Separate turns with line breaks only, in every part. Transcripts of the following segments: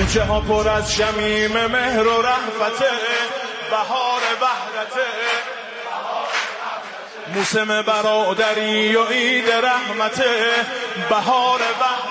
کوچه ها پر از شمیم مهر و رحمته، بهار وحدته، موسم برادری و عید رحمته، بهار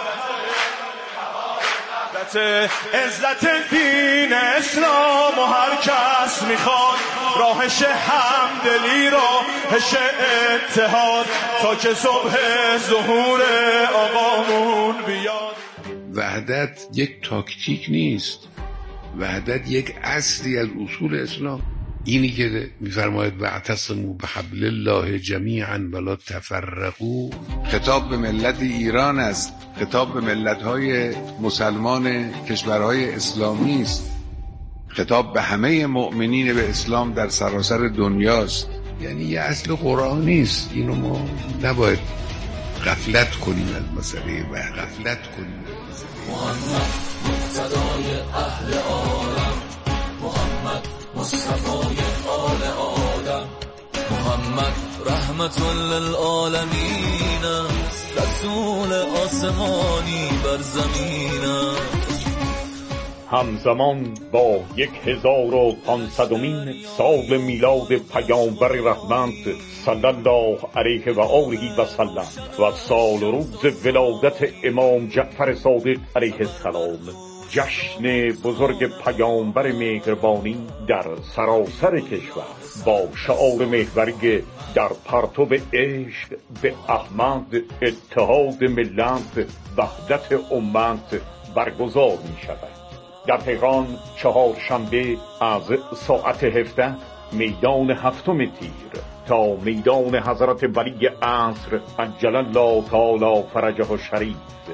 وحدته، عزت دین اسلام و هر کس میخواد راهش همدلی راهش اتحاد تا که صبح ظهور آقامون بیاد.
وحدت یک تاکتیک نیست، وحدت یک اصلی از اصول اسلام. اینی که میفرماید واعتصموا بحبل الله جمیعا ولا تفرقوا، خطاب به ملت ایران است، خطاب به ملت‌های مسلمان کشورهای اسلامی است، خطاب به همه مؤمنین به اسلام در سراسر دنیاست. یعنی یه اصل قرآنی است. اینو ما نباید غفلت کنیم از مسئله و غفلت کنیم.
محمد مقتدای اهل عالم، محمد مصطفای آل آدم، محمد رحمت للعالمین است، رسول آسمانی بر زمین است.
همزمان با 1500مین سال میلاد پیامبر رحمت صلی الله علیه و آله و سلم و سال روز ولادت امام جعفر صادق علیه السلام، جشن بزرگ پیامبر مهربانی در سراسر کشور با شعار محوری در پرتو عشق به احمد، اتحاد ملت، وحدت امت برگزار می شود. در تهران چهارشنبه از ساعت 17 میدان 7 تیر تا میدان حضرت ولی عصر عجل الله تعالی فرجه الشریف.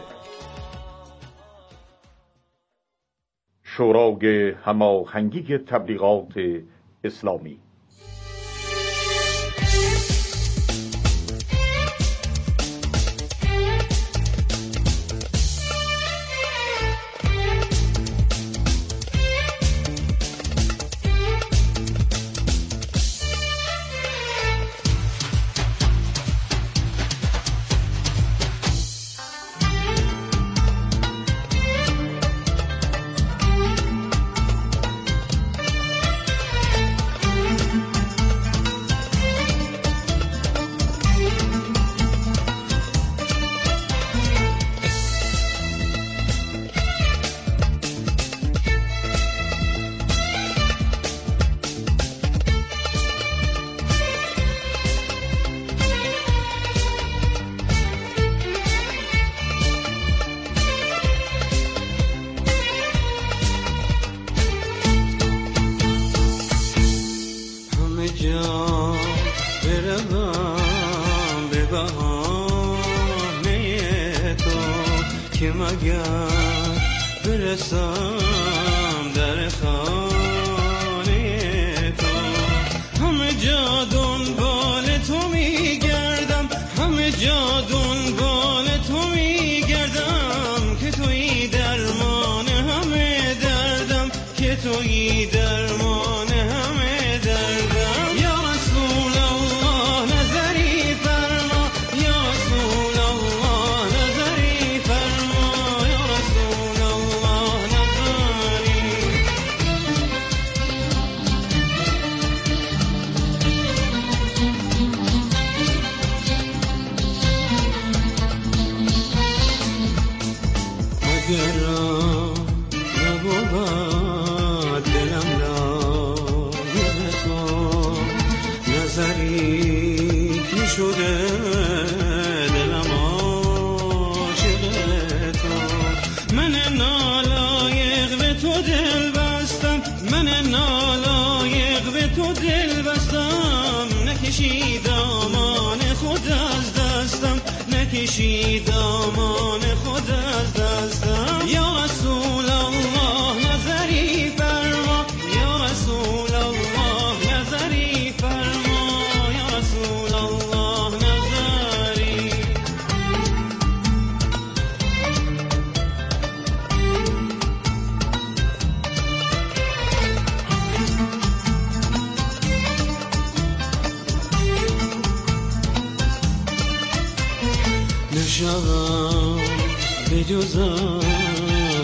شورای هماهنگی تبلیغات اسلامی.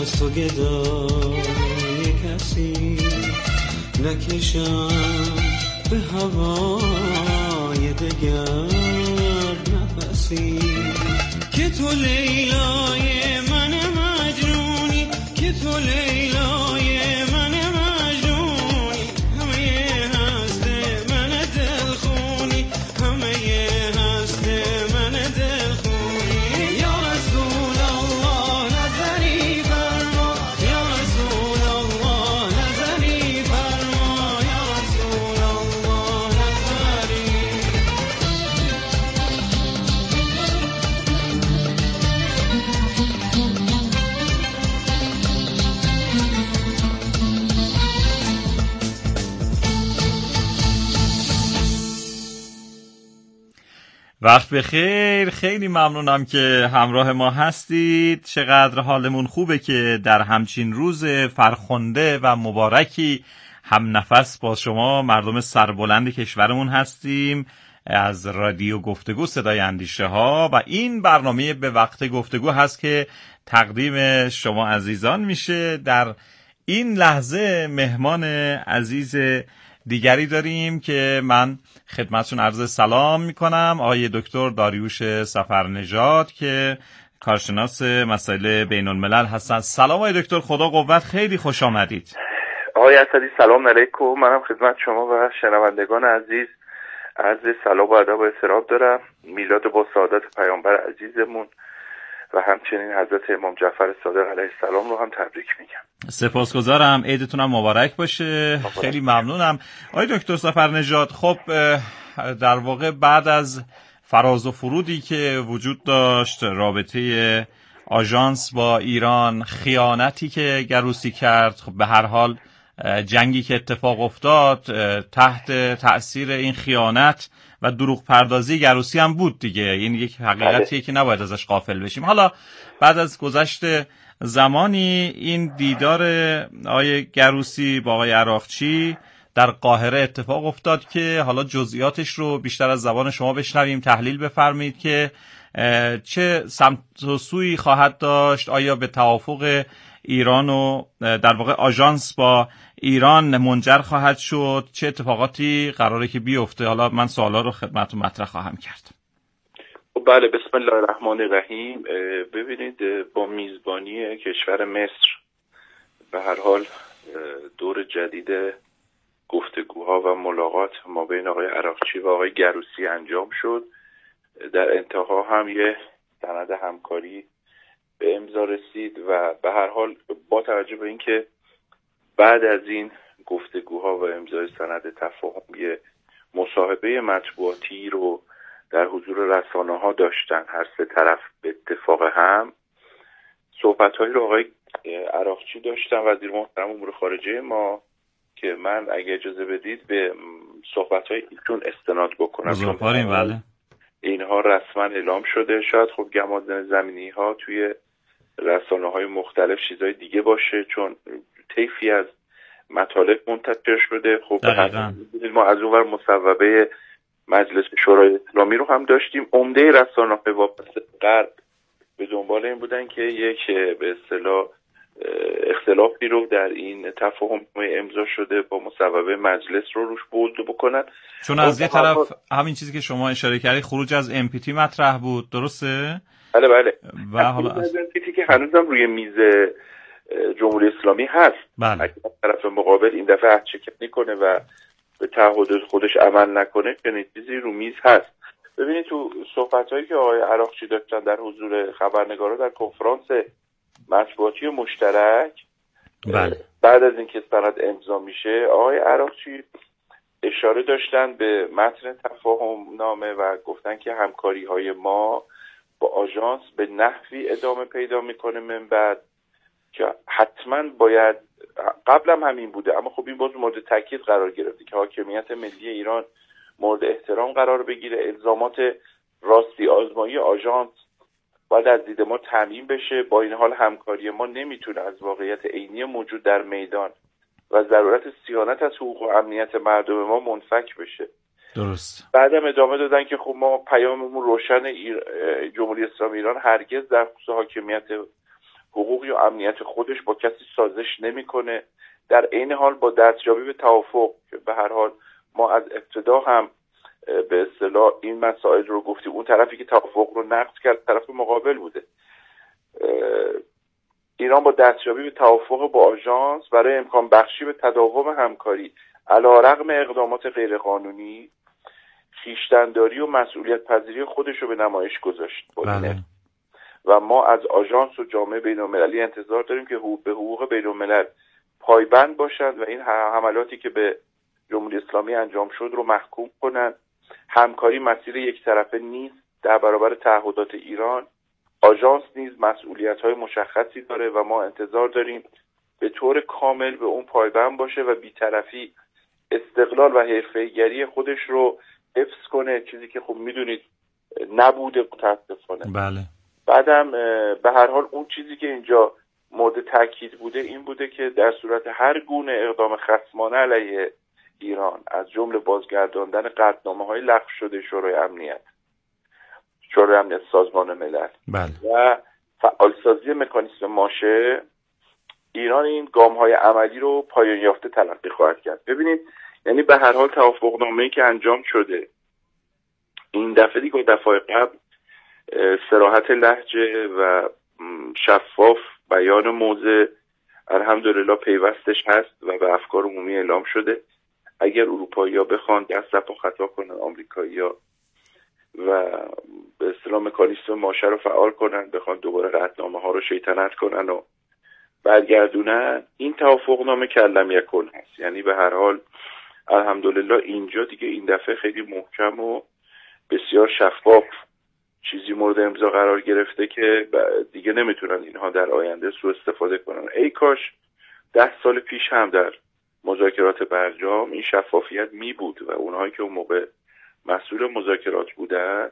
دست و گدای کسی نکشم به هوای دگر نفسی که تو لیلای من مجنونی که تو لیلای من مجنونی همه هست من دلخونی همه هست من دلخونی یا رسول الله نظری فرما یا رسول الله نظری فرما یا رسول الله نظری
وقت بخیر. خیلی ممنونم که همراه ما هستید. چقدر حالمون خوبه که در همچین روز فرخنده و مبارکی هم نفس با شما مردم سربلند کشورمون هستیم از رادیو گفتگو صدای اندیشه ها و این برنامه به وقت گفتگو هست که تقدیم شما عزیزان میشه. در این لحظه مهمان عزیز دیگری داریم که من خدمتشون عرض سلام میکنم، آقای دکتر داریوش سفرنژاد که کارشناس مسائل بین الملل هستن. سلام آقای دکتر، خدا قوت، خیلی خوش آمدید.
آقای اسدی سلام علیکم. منم خدمت شما و شنوندگان عزیز عرض سلام و ادب و احترام دارم. میلاد با سعادت پیامبر عزیزمون و همچنین حضرت امام جعفر صادق علیه السلام رو هم تبریک میگم.
سپاسگزارم، عیدتون هم مبارک باشه. خیلی ممنونم آقای دکتر سفرنژاد. خب در واقع بعد از فراز و فرودی که وجود داشت، رابطه آژانس با ایران، خیانتی که گروسی کرد، خب به هر حال جنگی که اتفاق افتاد تحت تأثیر این خیانت و دروغ پردازی گروسی هم بود دیگه. این یک حقیقتیه که نباید ازش غافل بشیم. حالا بعد از گذشت زمانی این دیدار آقای گروسی با آقای عراقچی در قاهره اتفاق افتاد که حالا جزئیاتش رو بیشتر از زبان شما بشنویم، تحلیل بفرمایید که چه سمت و سویی خواهد داشت. آیا به توافق ایران و در واقع آژانس با ایران منجر خواهد شد؟ چه اتفاقاتی قراره که بیفته؟ حالا من سوالا رو خدمتتون مطرح خواهم کرد.
بله، بسم الله الرحمن الرحیم. ببینید، با میزبانی کشور مصر به هر حال دور جدید گفتگوها و ملاقات ما بین آقای عراقچی و آقای گروسی انجام شد. در انتها هم یه سند همکاری به امضا رسید و به هر حال با توجه به اینکه بعد از این گفتگوها و امضای سند تفاهم یه مصاحبه مطبوعاتی رو در حضور رسانه‌ها داشتن هر سه طرف به اتفاق هم، صحبت‌هایی رو آقای عراقچی داشتن، وزیر محترم امور خارجه ما، که من اگه اجازه بدید به صحبت‌های ایشون استناد بکنم.
بله.
اینها رسما اعلام شده. شاید خب گمادن زمینی‌ها توی رسانه‌های مختلف چیزای دیگه باشه، چون طیفی از مطالب منتشر شده. خب ما از اونور مصوبه مجلس شورای اسلامی رو هم داشتیم. عمده رسانه‌های وابسته غرب به دنبال این بودن که یک به اصطلاح اختلافی رو در این تفاهم امضا شده با مصوبه مجلس رو روش بولد بکنن،
چون از یه طرف همین چیزی که شما اشاره کردی، خروج از MPT مطرح بود، درسته؟
بله.
و حالا
از MPT که هنوزم روی میز جمهوری اسلامی هست.
بله.
اگه طرف مقابل این دفعه عهدچکانی کنه و به تعهد خودش عمل نکنه، چنین چیزی رو میز هست. ببینید تو صحبت‌هایی که آقای عراقچی داشتن در حضور خبرنگارا در کنفرانس مطبوعاتی مشترک،
بله،
بعد از اینکه سند امضا میشه، آقای عراقچی اشاره داشتن به متن تفاهم نامه و گفتن که همکاری‌های ما با آژانس به نحوی ادامه پیدا میکنه من بعد که حتما باید، قبلا همین بوده اما خب این باز مورد تاکید قرار گرفته که حاکمیت ملی ایران مورد احترام قرار بگیره. الزامات راستی آزمایی آژانس باید از دید ما تامین بشه. با این حال همکاری ما نمیتونه از واقعیت عینی موجود در میدان و ضرورت صیانت از حقوق و امنیت مردم ما منفک بشه.
درست.
بعدم ادامه دادن که خب ما پیاممون روشن، جمهوری اسلامی ایران هرگز در خصوص حاکمیت حقوق یا امنیت خودش با کسی سازش نمیکنه. در عین حال با دستیابی به توافق، به هر حال ما از ابتدا هم به اصطلاح این مسائل رو گفتیم، اون طرفی که توافق رو نقض کرد طرف مقابل بوده. ایران با دستیابی به توافق با آژانس برای امکان بخشی به تداوم همکاری علیرغم اقدامات غیرقانونی، خویشتن‌داری و مسئولیت پذیری خودش رو به نمایش گذاشت.
بله.
و ما از آژانس و جامعه بین‌المللی انتظار داریم که به حقوق بین‌الملل پایبند باشند و این حملاتی که به جمهوری اسلامی انجام شد رو محکوم کنند. همکاری مسیر یک طرفه نیست. در برابر تعهدات ایران آژانس نیز مسئولیت‌های مشخصی داره و ما انتظار داریم به طور کامل به اون پایبند باشه و بی‌طرفی، استقلال و حرفه‌ای‌گری خودش رو حفظ کنه، چیزی که خب میدونید نبوده متاسفانه.
بله.
بعدم به هر حال اون چیزی که اینجا مورد تاکید بوده این بوده که در صورت هر گونه اقدام خصمانه علیه ایران، از جمله بازگرداندن قطعنامه‌های لغو شده شورای امنیت سازمان ملل و فعالسازی مکانیسم ماشه، ایران این گام‌های عملی رو پایان یافته تلقی خواهد کرد. ببینید، یعنی به هر حال توافقنامه‌ای که انجام شده این دفعه دیگه دفعه قبل صراحت لهجه و شفاف بیان موضع الحمدلله پیوستش هست و به افکار عمومی اعلام شده. اگر اروپایی‌ها بخوان دست و خطا کنن، آمریکایی‌ها و به اصطلاح مکانیسم ماشه رو فعال کنن، بخوان دوباره قطعنامه‌ها رو شیطنت کنن و برگردونن، این توافقنامه کلم یکن هست. یعنی به هر حال الحمدلله اینجا دیگه این دفعه خیلی محکم و بسیار شفاف چیزی مورد امضا قرار گرفته که دیگه نمیتونن اینها در آینده سوء استفاده کنن. ای کاش 10 سال پیش هم در مذاکرات برجام این شفافیت می بود و اونهایی که اون موقع مسئول مذاکرات بودن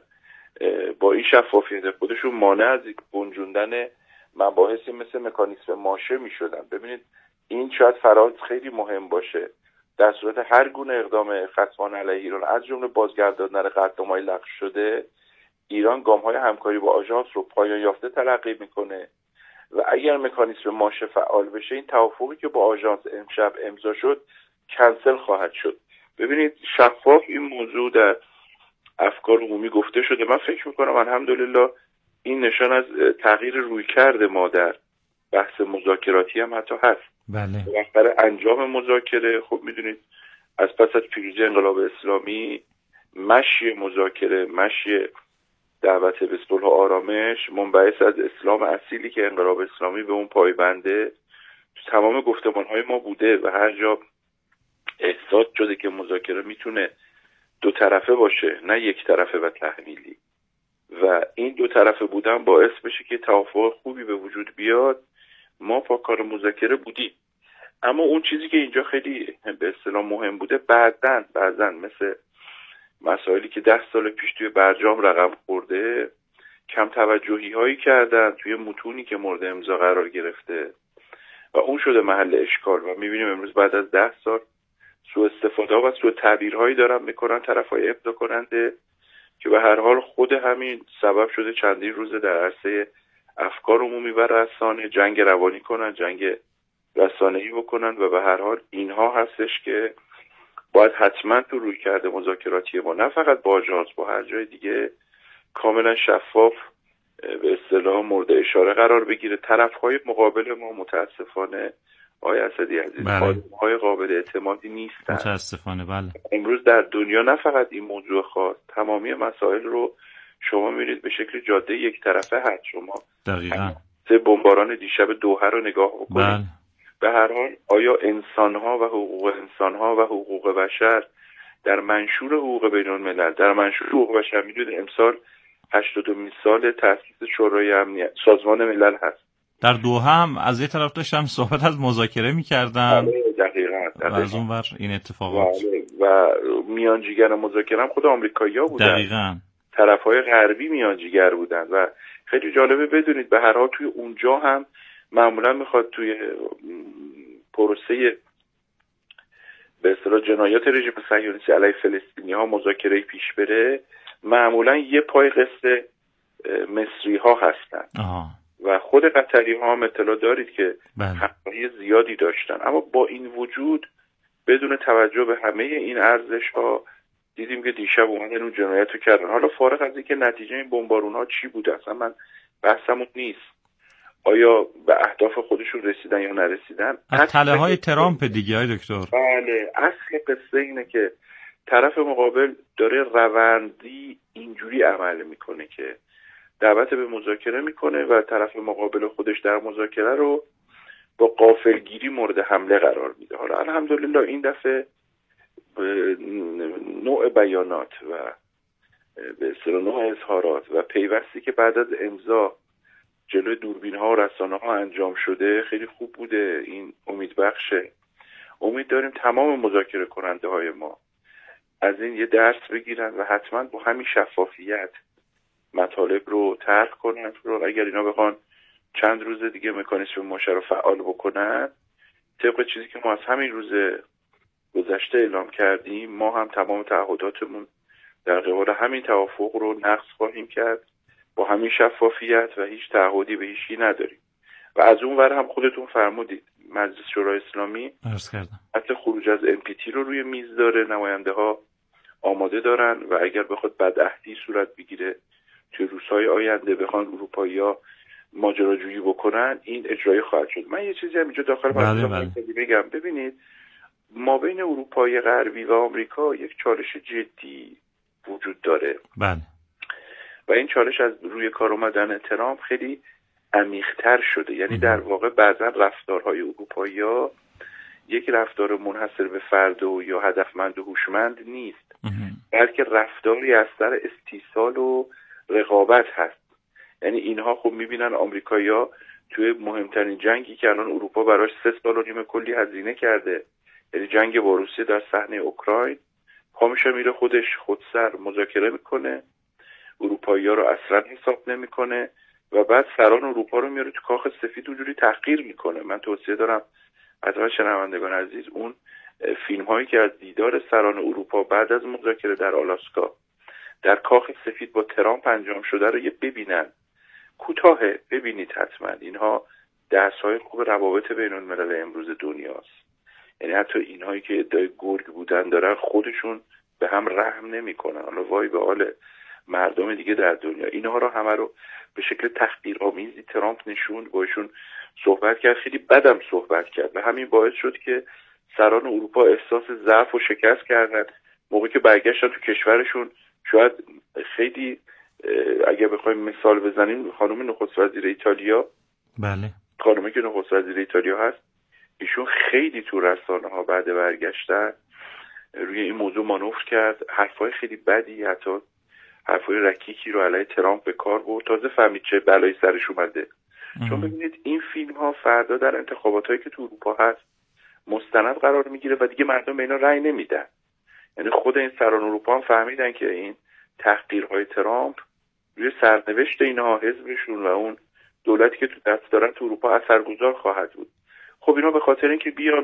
با این شفافیت خودشون مانع از گنجوندن مباحثی مثل مکانیسم ماشه می شدن. ببینید، این شاید فراز خیلی مهم باشه. در صورت هر گونه اقدام خصمانه علیه ایران، از جمله بازگرداندن قطعنامه‌های لغو شده، ایران گام‌های همکاری با آژانس رو پایان یافته تلقی میکنه و اگر مکانیسم ماشه فعال بشه، این توافقی که با آژانس امشب امضا شد کنسل خواهد شد. ببینید، شفاف این موضوع در افکار عمومی گفته شده. من فکر میکنم الحمدلله این نشان از تغییر رویکرد ما در بحث مذاکراتی هم حتی هست.
بله.
بالاخره انجام مذاکره، خب میدونید از پس از پیروزی انقلاب اسلامی مشی مذاکره، مشی دعوت به صلح و آرامش منبعث از اسلام اصیلی که انقلاب اسلامی به اون پایبنده تو تمام گفتمان‌های ما بوده و هر جا احساس شده که مذاکره میتونه دو طرفه باشه نه یک طرفه و تحمیلی و این دو طرفه بودن باعث بشه که توافق خوبی به وجود بیاد، ما پا کار مذاکره بودیم. اما اون چیزی که اینجا خیلی به اصطلاح مهم بوده، بعدن مثل مسائلی که 10 سال پیش توی برجام رقم خورده، کم توجهی هایی کردن توی متونی که مورد امضا قرار گرفته و اون شده محل اشکال و میبینیم امروز بعد از 10 سال سوء استفاده و سوء تعبیرهایی دارن میکنن طرفای امضا کننده که به هر حال خود همین سبب شده چندین روزه در عرصه افکار عمومی و رسانه جنگ روانی کنن، جنگ رسانه‌ای بکنن و به هر حال اینها هستش که باید حتما تو روی کرده مذاکراتی ما نه فقط با آژانس، با هر جای دیگه کاملا شفاف به اصطلاح مورد اشاره قرار بگیره. طرف‌های مقابل ما متاسفانه آقای اسدی عزیز آدم‌های قابل اعتمادی نیستن.
متاسفانه بله.
امروز در دنیا نه فقط این موضوع خاص، تمامی مسائل رو شما می‌بینید به شکل جاده یک طرفه هست. شما
دقیقاً
بمباران دیشب دوحه رو نگاه بکنید.
بله.
به هر حال آیا انسان‌ها و حقوق انسان‌ها و حقوق بشر در منشور حقوق بین‌الملل، در منشور حقوق بشر می‌دونید امسال 80مین سال تأسیس شورای امنیت سازمان ملل هست.
در دوحه هم از یه طرف داشتم صحبت از مذاکره می‌کردن.
دقیقاً.
از اون ور این اتفاقات
و میانجیگر مذاکره هم خود آمریکایی‌ها بودن.
دقیقاً.
طرف‌های غربی میانجیگر بودن و خیلی جالبه بدونید به هر حال توی اونجا هم معمولا میخواد توی پروسه به اصطلاح جنایات رژیم صهیونیستی علیه فلسطینی‌ها مذاکره پیش بره، معمولا یه پای قصه مصری‌ها هستن و خود قطری ها هم اطلاع دارید که
بله.
زیادی داشتن. اما با این وجود بدون توجه به همه این ارزش ها دیدیم که دیشب اومدن اون جنایت رو کردن. حالا فارغ از اینکه نتیجه این بمبارون ها چی بود، اصلا من بحثمون نیست آیا به اهداف خودشون رسیدن یا نرسیدن.
از تله های ترامپ دیگه های دکتر.
بله، اصل قصه اینه که طرف مقابل داره روندی اینجوری عمل میکنه که دعوت به مذاکره میکنه و طرف مقابل خودش در مذاکره رو با غافلگیری مورد حمله قرار میده. حالا الحمدلله این دفعه نوع بیانات و به اصطلاح نوع اظهارات و پیوستی که بعد از امضا جلوی دوربین ها و رسانه ها انجام شده خیلی خوب بوده. این امید بخشه. امید داریم تمام مذاکره کننده های ما از این یه درس بگیرن و حتما با همین شفافیت مطالب رو طرح کنن. رو اگر اینا بخوان چند روز دیگه مکانیسم ماشه رو فعال بکنن، طبق چیزی که ما از همین روز گذشته اعلام کردیم، ما هم تمام تعهداتمون در قبال همین توافق رو نقض خواهیم کرد با همین شفافیت و هیچ تعهدی به هیچی نداریم. و از اون ور هم خودتون فرمودید مجلس شورای اسلامی حتی خروج از NPT رو روی میز داره، نماینده ها آماده دارن و اگر بخواد بدعهدی صورت بگیره توی روزهای آینده بخوان اروپایی‌ها ماجراجویی بکنن، این اجرایی خواهد شد. من یه چیزی هم اینجا داخل بگم. ببینید ما بین اروپای غربی و آمریکا یک چالش جدی وجود داره.
بله.
و این چالش از روی کار اومدن ترامپ خیلی عمیق‌تر شده. یعنی در واقع بعضا رفتارهای اروپایی‌ها یک رفتار منحصر به فرد و یا هدفمند و هوشمند نیست، بلکه رفتاری از سر استیصال و رقابت هست. یعنی اینها خب میبینن آمریکایی‌ها توی مهمترین جنگی که الان اروپا براش 3 سال و نیم کلی هزینه کرده، یعنی جنگ با روسیه در صحنه اوکراین، پامیشه میره خودسر مذاکره میکنه، اروپایی‌ها رو اصلا حساب نمیکنه و بعد سران اروپا رو میاره تو کاخ سفید اونجوری تحقیر میکنه. من توصیه دارم حتما شنوندگان عزیز اون فیلم هایی که از دیدار سران اروپا بعد از مذاکره در آلاسکا در کاخ سفید با ترامپ انجام شده رو یه ببینن. کوتاه ببینید حتما. اینها درس‌های خوب روابط بین الملل امروز دنیاست. یعنی حتی اینهایی که ادعای گرگ بودن دارن خودشون به هم رحم نمیکنن. حالا وای به حال مردم دیگه در دنیا. اینها رو همه رو به شکل تحقیرآمیزی ترامپ نشوند، باشون صحبت کرد، خیلی بدم صحبت کرد و همین باعث شد که سران اروپا احساس ضعف و شکست کردن. موقعی که برگشتن تو کشورشون شاید خیلی اگه بخوایم مثال بزنیم خانم نخست وزیر ایتالیا،
بله،
خانمی که نخست وزیر ایتالیا هست، ایشون خیلی تو رسانه ها بعد برگشتن روی این موضوع مانور کرد، حرفای خیلی بدی، حتی حرفای رکیکی رو علیه ترامپ به کار برد. تازه فهمید چه بلایی سرش اومده. چون ببینید این فیلم ها فردا در انتخابات هایی که تو اروپا هست مستند قرار میگیره و دیگه مردم به اینا رأی نمیدن. یعنی خود این سران اروپا هم فهمیدن که این تحقیرهای ترامپ روی سرنوشت اینها، حزبشون و اون دولتی که تو دست دارن تو اروپا اثرگذار خواهد بود. خب اینا به خاطر اینکه بیان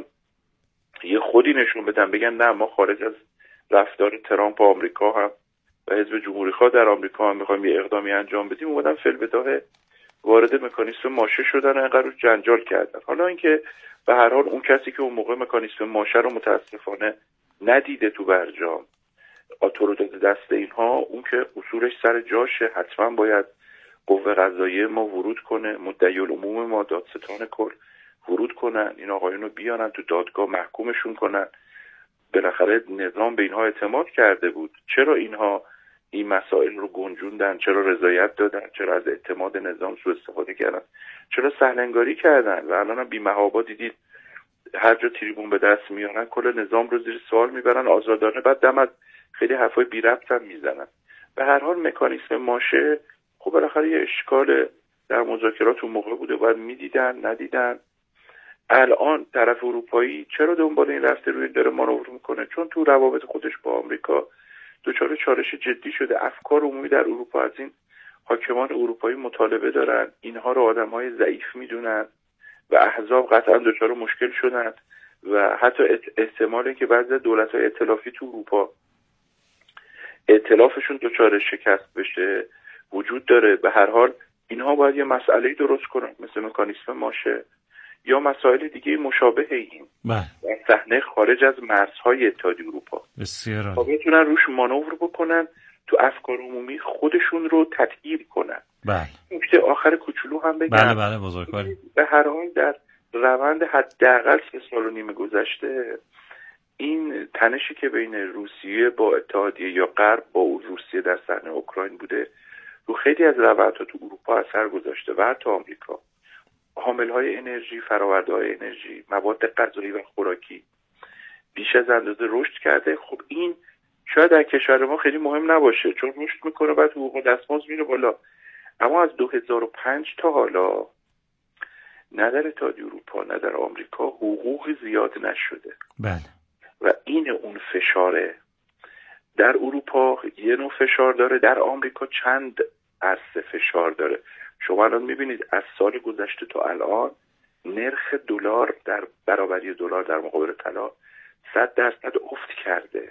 یه خودی نشون بدن، بگن نه ما خارج از رفتار ترامپ و آمریکا هم و حزب جمهوری‌خواه در آمریکا هم می‌خوایم یه اقدامی انجام بدیم، اومدن فی‌البداهه وارد مکانیسم ماشه شدن و اینقدر روش جنجال کردن. حالا اینکه به هر حال اون کسی که اون موقع مکانیسم ماشه رو متاسفانه ندیده تو برجام، تو رو داده دست اینها، اون که اصولش سر جاشه، حتما باید قوه قضاییه ما ورود کنه، مدعی العموم ما، دادستان کل ورود کنن، این آقایون رو بیانن تو دادگاه محکومشون کنن. بالاخره نظام به اینها اعتماد کرده بود. چرا اینها این مسائل رو گنجوندن؟ چرا رضایت دادن؟ چرا از اعتماد نظام سوء استفاده کردن؟ چرا سهلنگاری کردن؟ و الان هم بی‌محابا دیدید هر جا تریبون به دست میارن کل نظام رو زیر سوال میبرن آزادانه، بعد دم از خیلی حرفای بی ربط هم میزنن. به هر حال مکانیسم ماشه خب بالاخره یه اشکال در مذاکرات اون موقع بوده، باید میدیدن، ندیدن. الان طرف اروپایی چرا دنبال این رفته روی داره مانور میکنه؟ چون تو روابط خودش با آمریکا دچار چالش جدی شده. افکار عمومی در اروپا از این حاکمان اروپایی مطالبه دارن، اینها رو آدم‌های ضعیف میدونن و احزاب قطعا دچار مشکل شدن و حتی احتمالی که بعضی دولت‌های ائتلافی تو اروپا ائتلافشون دچار شکست بشه وجود داره. به هر حال اینها باید یه مسئله درست کنن مثل مکانیسم ماشه یا مسائل دیگه مشابه این
بله.
در صحنه خارج از مرزهای اتحادیه اروپا
بسیار
تا بتونن روش مانور بکنن، تو افکار عمومی خودشون رو تطهیر کنن.
بله.
نکته آخر کوچولو هم بگم.
بله بله بزرگواری.
به هر حال در روند حداقل 3.5 سال گذشته این تنشی که بین روسیه با اتحادیه یا غرب با روسیه در صحنه اوکراین بوده رو خیلی از روندها تو اروپا اثر گذاشته و حتی آمریکا. حاملهای انرژی، فرآورده‌های انرژی، مواد غذایی و خوراکی بیش از اندازه رشد کرده. خب این شاید در کشور ما خیلی مهم نباشه چون رشد میکنه بعد حقوق دستمزد میره بالا، اما از 2005 تا حالا نه در اتحادیه اروپا نه در آمریکا حقوق زیاد نشده.
بله.
و این اون فشاره. در اروپا یه نوع فشار داره، در آمریکا چند عرصه فشار داره. شما الان میبینید از سال گذشته تا الان نرخ دلار در برابری دلار در مقابل طلا 100% افت کرده.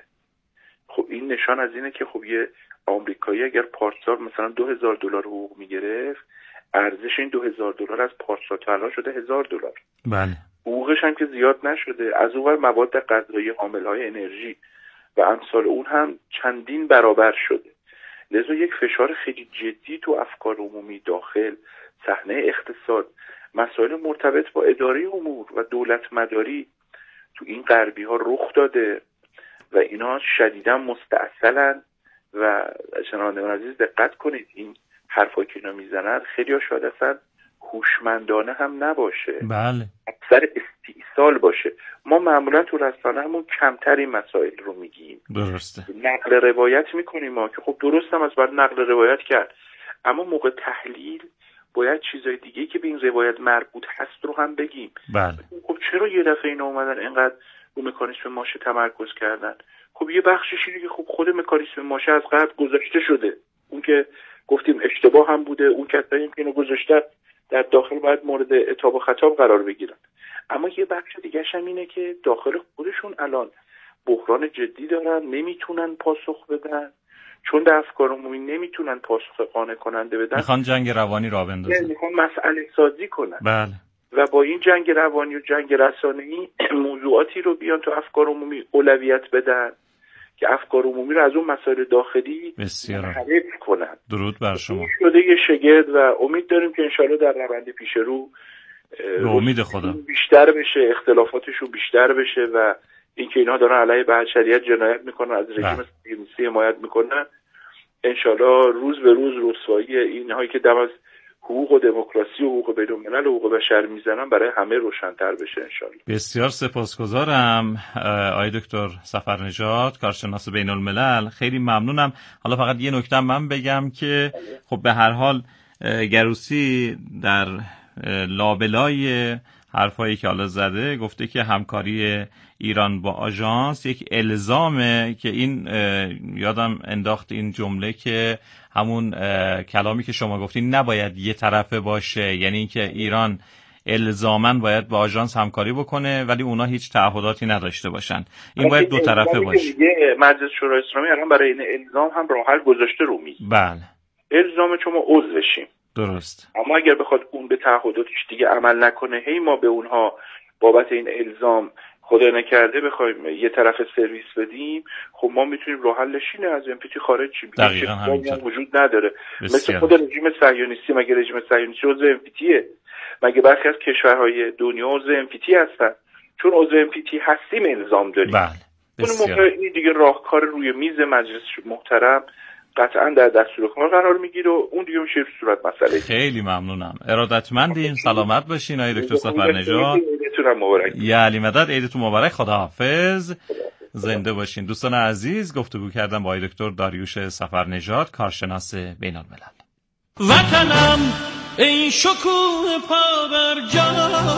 خب این نشان از اینه که خب یه آمریکایی اگر پارسال مثلا $2000 حقوق میگرفت، ارزش این $2000 از پارسال تا الان شده $1000.
بله.
حقوقش هم که زیاد نشده. از اونور مواد غذایی، حاملهای انرژی و امثال اون هم چندین برابر شده. لذا یک فشار خیلی جدی تو افکار عمومی داخل صحنه اقتصاد، مسائل مرتبط با اداره امور و دولت مداری تو این غربی ها رخ داده و اینا شدیدا مستعصلن. و شنوندگان عزیز دقت کنید، این حرفایی که اینا میزنن خیلی ها شاید اصلا هوشمندانه هم نباشه.
بله.
اکثر استیصال باشه. ما معمولا تو رسانه همون کمتر این مسائل رو میگیم.
درسته.
نقل روایت میکنیم ما که خب درست هم از بعد نقل روایت کرد، اما موقع تحلیل باید چیزای دیگه که به این روایت مربوط هست رو هم بگیم.
بله.
خب چرا یه دفعه اینا اومدن اینقدر رو مکانیسم ماشه تمرکز کردن؟ خب یه بخشش اینه که خب خود مکانیسم ماشه از قبل گذاشته شده، اون که گفتیم اشتباه هم بوده، اون کسایی که اینو گذاشتن در داخل باید مورد عتاب و خطاب قرار بگیرن. اما یه بخش دیگه هم اینه که داخل خودشون الان بحران جدی دارن، نمیتونن پاسخ بدن چون در افکار عمومی نمیتونن پاسخ قانع کننده بدن،
میخوان جنگ روانی راه بندازن،
میخوان مسئله سازی کنن.
بله.
و با این جنگ روانی و جنگ رسانه‌ای موضوعاتی رو بیان تو افکار عمومی اولویت بدن که افکار عمومی رو از اون مسائل داخلی حذف کنن.
درود بر شما.
شده یه شگرد و امید داریم که انشالله در روند پیش رو
به امید خدا
بیشتر بشه، اختلافاتشون بیشتر بشه و اینکه اینها دارن علیه بشریت جنایت میکنن، از رژیم صهیونیستی حمایت میکنن، انشالله روز به روز رسوایی اینهایی که دم از حقوق و دموکراسی و حقوق بین‌الملل و حقوق بشر میزنن برای همه روشن‌تر بشه انشالله.
بسیار سپاسگزارم آقای دکتر صفرنژاد، کارشناس بین‌الملل. خیلی ممنونم. حالا فقط یه نکته من بگم که خب به هر حال گروسی در لابلای حرفایی که حالا زده گفته که همکاری ایران با آژانس یک الزامه، که این یادم انداخت این جمله که همون کلامی که شما گفتین نباید یه طرفه باشه، یعنی اینکه ایران الزاماً باید با آژانس همکاری بکنه ولی اونا هیچ تعهداتی نداشته باشن. این باید دو طرفه باشه.
مجلس شورای اسلامی الان برای این الزام هم راه حل گذاشته رو میز.
بله.
الزام شما عضو بشیم.
درست.
اما اگر بخواد اون به تعهداتش دیگه عمل نکنه، هی ما به اونها بابت این الزام خدا نکرده بخوایم یه طرف سرویس بدیم، خب ما میتونیم راه حلش اینه از NPT خارج شیم.
دقیقاً همینطور
وجود نداره. مثل خود رژیم صهیونیستی، مگه رژیم صهیونیستی عضو NPTه؟ مگه برخی از کشورهای دنیا عضو NPT هستن؟ چون عضو NPT هستیم الزام داریم.
بله.
اون موقع این دیگه راهکار روی میز مجلس محترم قطعا در دستور کار قرار میگیره و اون دیگه میشه صورت مسئله.
خیلی ممنونم. ارادتمندیم. سلامت باشین آقای دکتر صفرنژاد. یا علی مدد. عیدتون مبارک. خداحافظ. زنده باشین. دوستان عزیز، گفتگو کردم با آقای دکتر داریوش صفرنژاد، کارشناس بین‌الملل.
وطنم ای شکوه پا بر جا،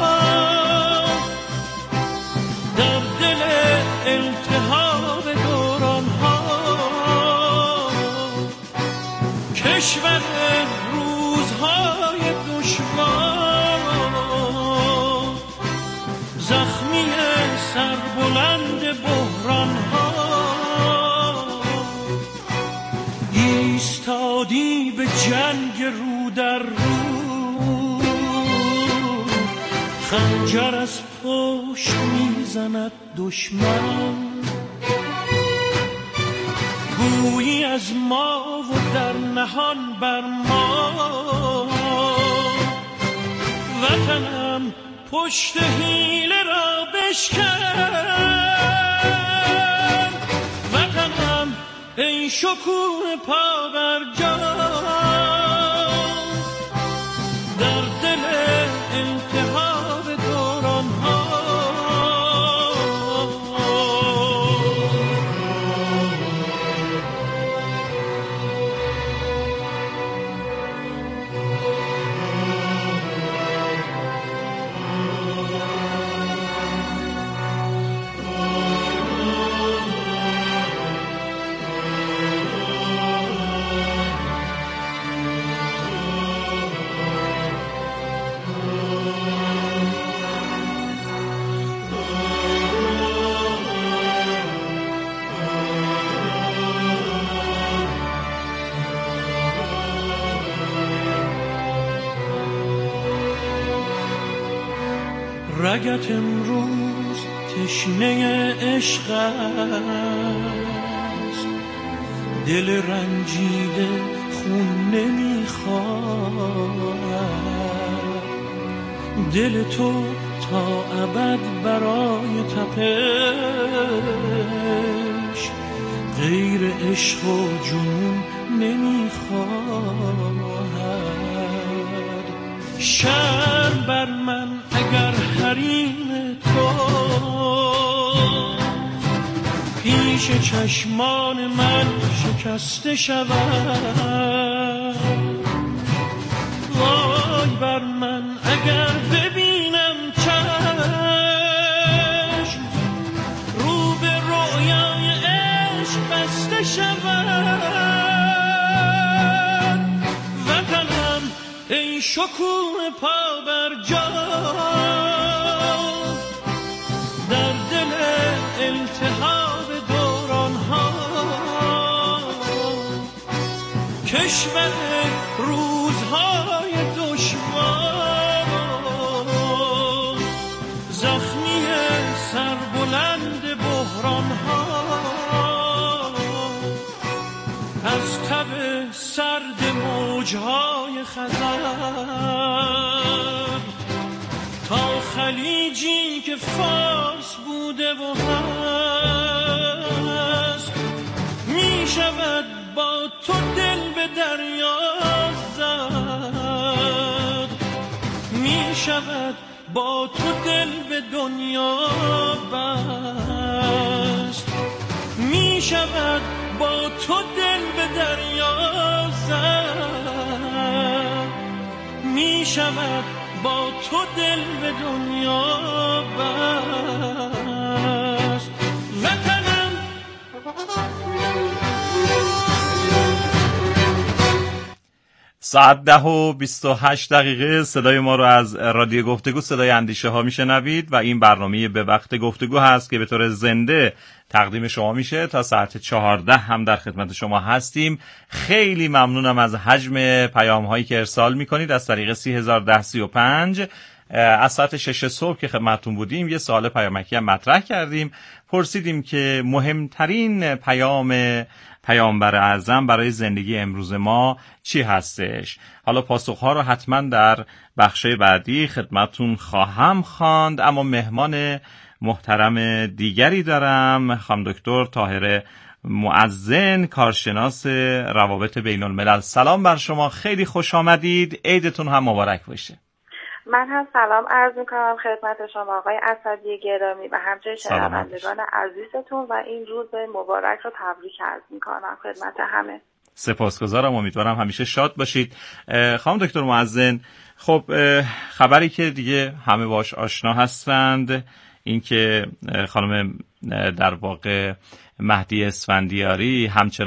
در دل التهاب دوران‌ها، کشور روزهای دشوار، زخمی سربلند بحران‌ها، ایستادی به جنگ رو در رو، خنجر از پشت میزند دشمن، گویی از ما و در نهان بر ما. وطنم پشت حیله را بشکن، وطنم ای شکوه پا بر جا، در دل التهاب دوران ها. رگت امروز تشنه عشق است، دل رنجیده خون نمیخواد. دل تو تا ابد برای تپش غیر عشق و جنون نمیخواد. شرم بر من اگر حریم تو پیش چشمان من شکسته شود. وای بر من اگر ببینم چشم رو به رویای عشق بسته شود. وطنم ای شکوه پا بر جا، در دل التهاب دوران ها. کشور روزهای دشوار، زخمی سربلند بحران ها. از تب سرد موجهای خزر تا خلیجی که فارس بوده و هست، می شود با تو دل به دریا زد، می شود با تو دل به دنیا بست، می شود با تو دل به دریا زد، می شود با تو دل به دنیا بست. وطنم
ساعت 10:28 صدای ما رو از رادیو گفتگو صدای اندیشه ها میشنوید و این برنامه به وقت گفتگو هست که به طور زنده تقدیم شما میشه. تا ساعت 14 هم در خدمت شما هستیم. خیلی ممنونم از حجم پیام هایی که ارسال میکنید از طریق 301035. از ساعت 6 صبح که خدمتتون بودیم یه سوال پیامکی هم مطرح کردیم، پرسیدیم که مهمترین پیام پیامبر اعظم برای زندگی امروز ما چی هستش. حالا پاسخها رو حتما در بخشای بعدی خدمتتون خواهم خواند، اما مهمان محترم دیگری دارم، خانم دکتر طاهره معزن، کارشناس روابط بین الملل. سلام بر شما، خیلی خوش آمدید، عیدتون هم مبارک باشه.
من هم سلام عرض میکنم خدمت شما آقای اسدی گرامی و همچنین شنوندگان عزیزتون و این روز مبارک رو تبریک عرض میکنم خدمت همه.
سپاسگزارم، امیدوارم همیشه شاد باشید. خانم دکتر معزن، خب خبری که دیگه همه باش آشنا هستند این که خانم در واقع مهدی اسفندیاری همچنان